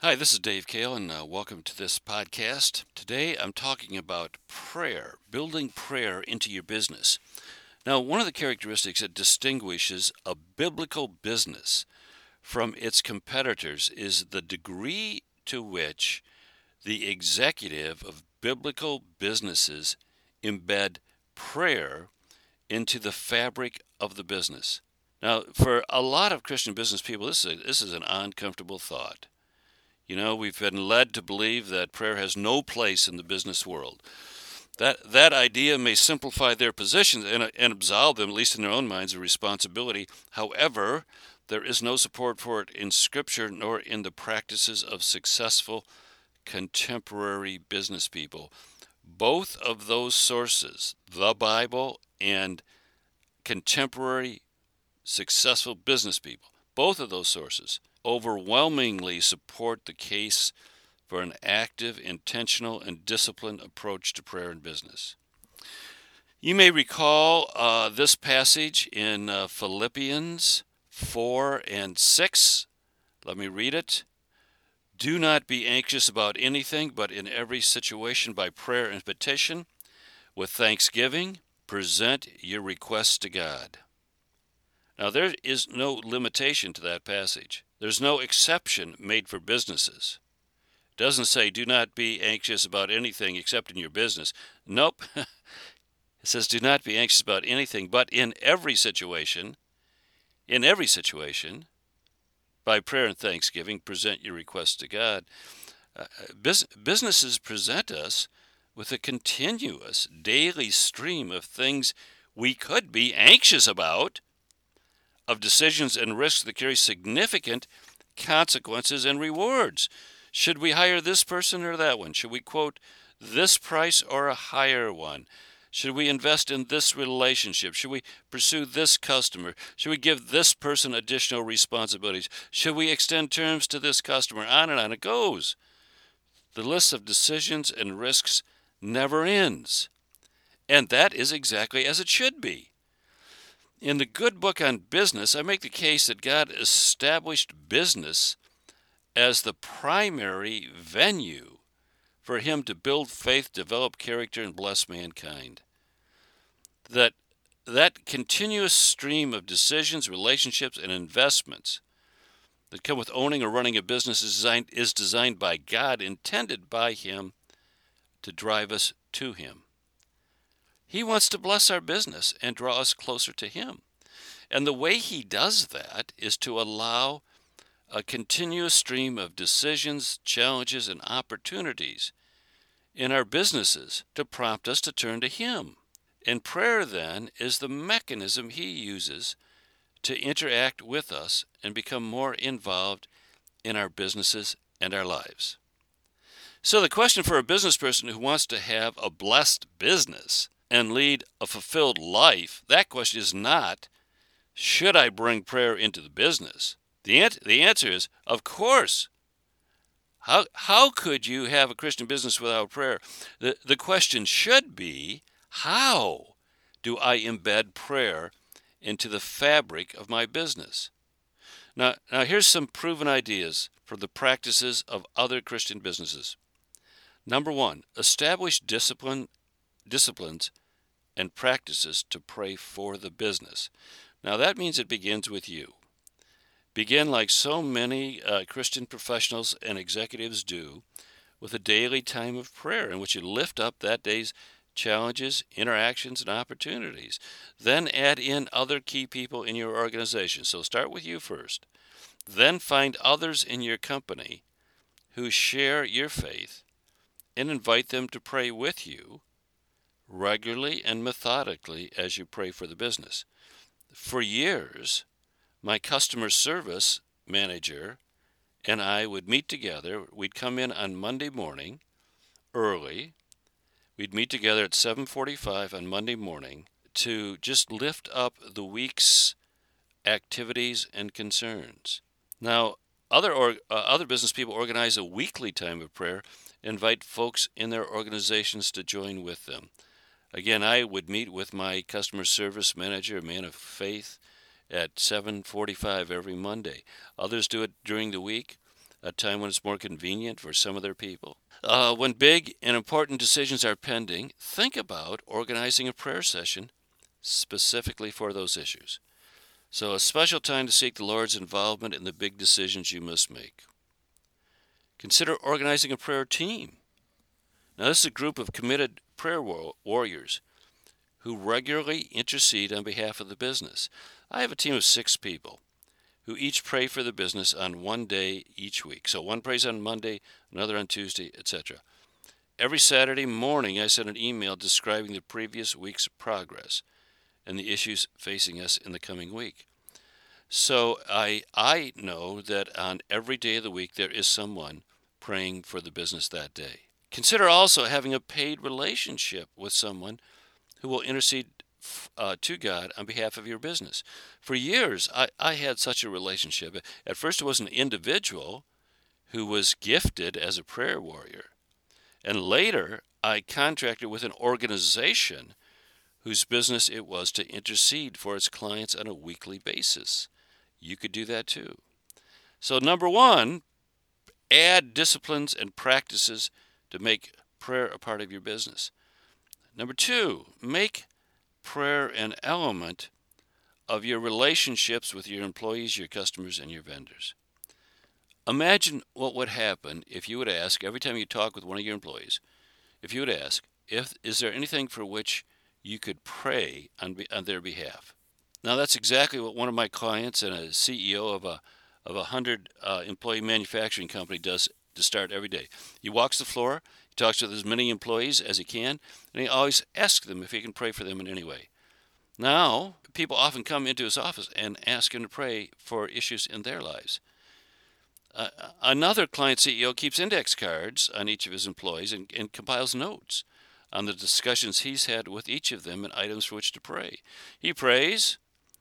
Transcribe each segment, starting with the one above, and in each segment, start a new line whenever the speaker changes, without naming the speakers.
Hi, this is Dave Kale, and welcome to this podcast. Today I'm talking about prayer, building prayer into your business. Now, one of the characteristics that distinguishes a biblical business from its competitors is the degree to which the executive of biblical businesses embed prayer into the fabric of the business. Now, for a lot of Christian business people, this is an uncomfortable thought. We've been led to believe that prayer has no place in the business world. That idea may simplify their positions and absolve them, at least in their own minds, of responsibility. However, there is no support for it in Scripture nor in the practices of successful contemporary business people. Both of those sources, the Bible and contemporary successful business people, both of those sources overwhelmingly support the case for an active, intentional, and disciplined approach to prayer and business. You may recall this passage in Philippians 4 and 6. Let me read it. Do not be anxious about anything, but in every situation by prayer and petition, with thanksgiving, present your requests to God. Now, there is no limitation to that passage. There's no exception made for businesses. It doesn't say do not be anxious about anything except in your business. Nope. It says do not be anxious about anything, but in every situation, by prayer and thanksgiving, present your requests to God. Businesses present us with a continuous daily stream of things we could be anxious about, of decisions and risks that carry significant consequences and rewards. Should we hire this person or that one? Should we quote this price or a higher one? Should we invest in this relationship? Should we pursue this customer? Should we give this person additional responsibilities? Should we extend terms to this customer? On and on it goes. The list of decisions and risks never ends. And that is exactly as it should be. In the good book on business, I make the case that God established business as the primary venue for him to build faith, develop character, and bless mankind. That continuous stream of decisions, relationships, and investments that come with owning or running a business is designed by God, intended by him to drive us to him. He wants to bless our business and draw us closer to him. And the way he does that is to allow a continuous stream of decisions, challenges, and opportunities in our businesses to prompt us to turn to him. And prayer, then, is the mechanism he uses to interact with us and become more involved in our businesses and our lives. So the question for a business person who wants to have a blessed business and lead a fulfilled life, that question is not, should I bring prayer into the business? The answer is, of course. How could you have a Christian business without prayer? The question should be, how do I embed prayer into the fabric of my business? Now here's some proven ideas for the practices of other Christian businesses. Number one, establish disciplines and practices to pray for the business. Now that means it begins with you. Begin like so many Christian professionals and executives do, with a daily time of prayer in which you lift up that day's challenges, interactions, and opportunities. Then add in other key people in your organization. So start with you first. Then find others in your company who share your faith and invite them to pray with you regularly and methodically as you pray for the business. For years, my customer service manager and I would meet together. We'd come in on Monday morning early. We'd meet together at 7:45 on Monday morning to just lift up the week's activities and concerns. Now, other business people organize a weekly time of prayer, invite folks in their organizations to join with them. Again, I would meet with my customer service manager, a man of faith, at 7:45 every Monday. Others do it during the week. a time when it's more convenient for some of their people. When big and important decisions are pending, think about organizing a prayer session specifically for those issues. So, a special time to seek the Lord's involvement in the big decisions you must make. Consider organizing a prayer team. Now, this is a group of committed prayer warriors who regularly intercede on behalf of the business. I have a team of 6 people who each pray for the business on one day each week. So one prays on Monday, another on Tuesday, etc. Every Saturday morning, I send an email describing the previous week's progress and the issues facing us in the coming week. So I know that on every day of the week there is someone praying for the business that day. Consider also having a paid relationship with someone who will intercede to God on behalf of your business. For years, I had such a relationship. At first, it was an individual who was gifted as a prayer warrior. And later, I contracted with an organization whose business it was to intercede for its clients on a weekly basis. You could do that too. So, number one, add disciplines and practices to make prayer a part of your business. Number two, make prayer an element of your relationships with your employees, your customers, and your vendors. Imagine what would happen if you would ask, every time you talk with one of your employees, if you would ask, is there anything for which you could pray on their behalf? Now, that's exactly what one of my clients and a CEO of a 100 employee manufacturing company does to start every day. He walks the floor, he talks with as many employees as he can, and he always asks them if he can pray for them in any way. Now, people often come into his office and ask him to pray for issues in their lives. Another client CEO keeps index cards on each of his employees and compiles notes on the discussions he's had with each of them and items for which to pray. He prays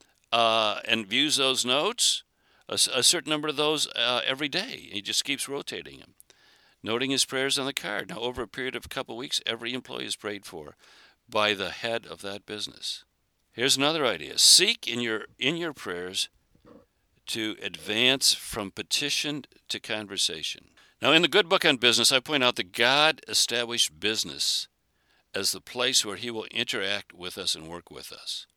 and views those notes, a certain number of those every day. He just keeps rotating them, noting his prayers on the card. Now, over a period of a couple of weeks, every employee is prayed for by the head of that business. Here's another idea. Seek in your prayers to advance from petition to conversation. Now, in the Good Book on Business, I point out that God established business as the place where he will interact with us and work with us.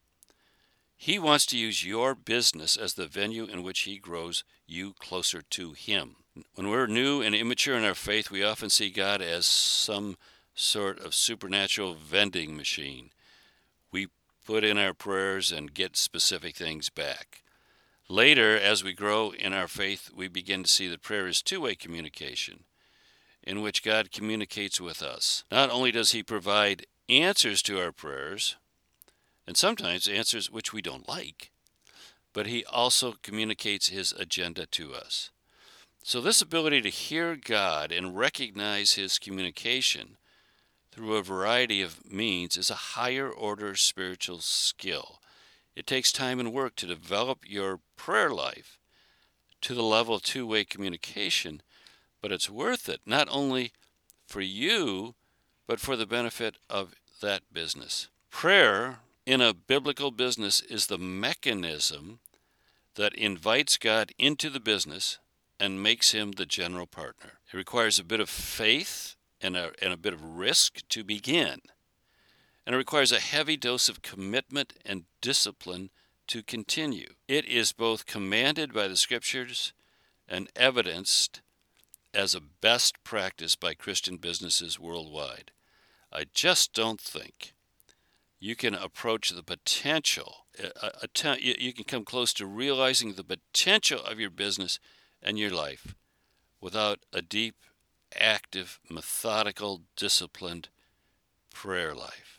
He wants to use your business as the venue in which he grows you closer to him. When we're new and immature in our faith, we often see God as some sort of supernatural vending machine. We put in our prayers and get specific things back. Later, as we grow in our faith, we begin to see that prayer is two-way communication in which God communicates with us. Not only does he provide answers to our prayers, and sometimes answers which we don't like, but he also communicates his agenda to us. So this ability to hear God and recognize his communication through a variety of means is a higher order spiritual skill. It takes time and work to develop your prayer life to the level of two-way communication, but it's worth it, not only for you, but for the benefit of that business. Prayer in a biblical business is the mechanism that invites God into the business and makes him the general partner. It requires a bit of faith and a bit of risk to begin. And it requires a heavy dose of commitment and discipline to continue. It is both commanded by the Scriptures and evidenced as a best practice by Christian businesses worldwide. I just don't think you can approach the potential, you can come close to realizing the potential of your business and your life without a deep, active, methodical, disciplined prayer life.